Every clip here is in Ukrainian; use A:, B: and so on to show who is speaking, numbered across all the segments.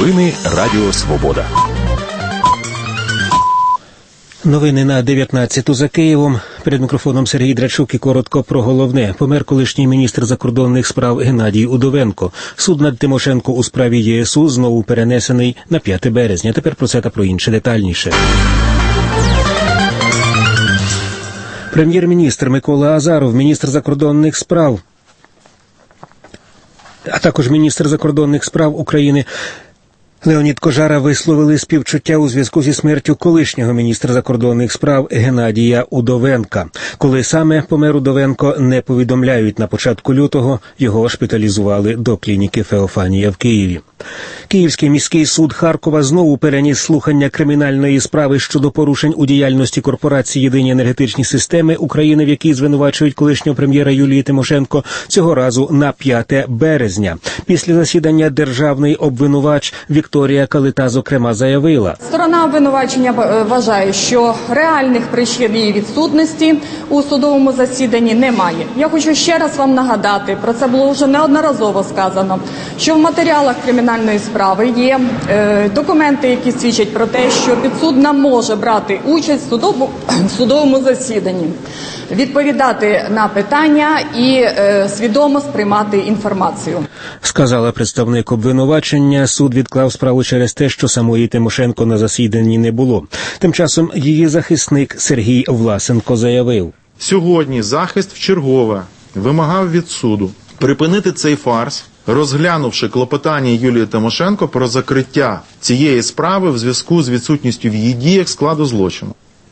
A: Новини Радіо Свобода.
B: Новини на 19-ту за Києвом. Перед мікрофоном Сергій Драчук і коротко про головне. Помер колишній міністр закордонних справ Геннадій Удовенко. Суд над Тимошенко у справі ЄСУ знову перенесений на 5 березня. Тепер про це та про інше детальніше. Прем'єр-міністр Микола Азаров, міністр закордонних справ, а також міністр закордонних справ України Леонід Кожара висловили співчуття у зв'язку зі смертю колишнього міністра закордонних справ Геннадія Удовенка. Коли саме помер Удовенко, не повідомляють. На початку лютого його шпиталізували до клініки Феофанія в Києві. Київський міський суд Харкова знову переніс слухання кримінальної справи щодо порушень у діяльності корпорації «Єдині енергетичні системи України», в якій звинувачують колишнього прем'єра Юлії Тимошенко, цього разу на 5 березня. Після засідання державний обвинувач Вікторія Калита, зокрема, заявила:
C: сторона обвинувачення вважає, що реальних причин її відсутності у судовому засіданні немає. Я хочу ще раз вам нагадати, про це було вже неодноразово сказано, що в матеріалах кримінальної справи є документи, які свідчать про те, що підсудна може брати участь в судовому засіданні, відповідати на питання і свідомо сприймати інформацію.
B: Сказала представник обвинувачення. Суд відклав справу через те, що самої Тимошенко на засіданні не було. Тим часом її захисник Сергій Власенко заявив:
D: сьогодні захист вчергове вимагав від суду припинити цей фарс, розглянувши клопотання Юлії Тимошенко про закриття цієї справи в зв'язку з відсутністю в її діях складу злочину.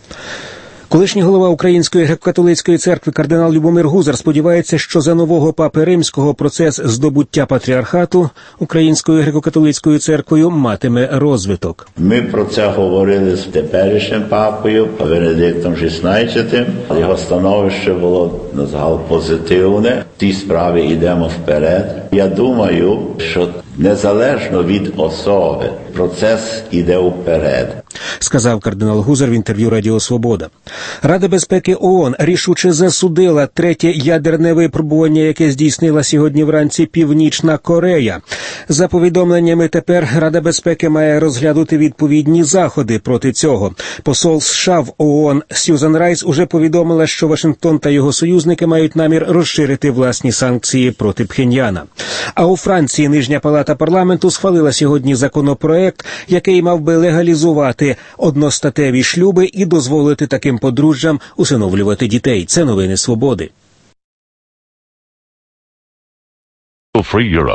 B: Колишній голова Української греко-католицької церкви кардинал Любомир Гузар сподівається, що за нового папи Римського процес здобуття патріархату Українською греко-католицькою церквою матиме розвиток.
E: Ми про це говорили з теперішнім папою Венедиктом XVI. Його становище було на загал позитивне. В тій справі йдемо вперед. Я думаю, що незалежно від особи процес іде вперед, сказав кардинал Гузар в інтерв'ю Радіо Свобода.
B: Рада безпеки ООН рішуче засудила третє ядерне випробування, яке здійснила сьогодні вранці Північна Корея. За повідомленнями, тепер Рада безпеки має розглянути відповідні заходи проти цього. Посол США в ООН Сюзан Райс уже повідомила, що Вашингтон та його союзники мають намір розширити власні санкції проти Пхеньяна. А у Франції Нижня палата парламенту схвалила сьогодні законопроект, який мав би легалізувати одностатеві шлюби і дозволити таким подружжям усиновлювати дітей. Це новини Свободи.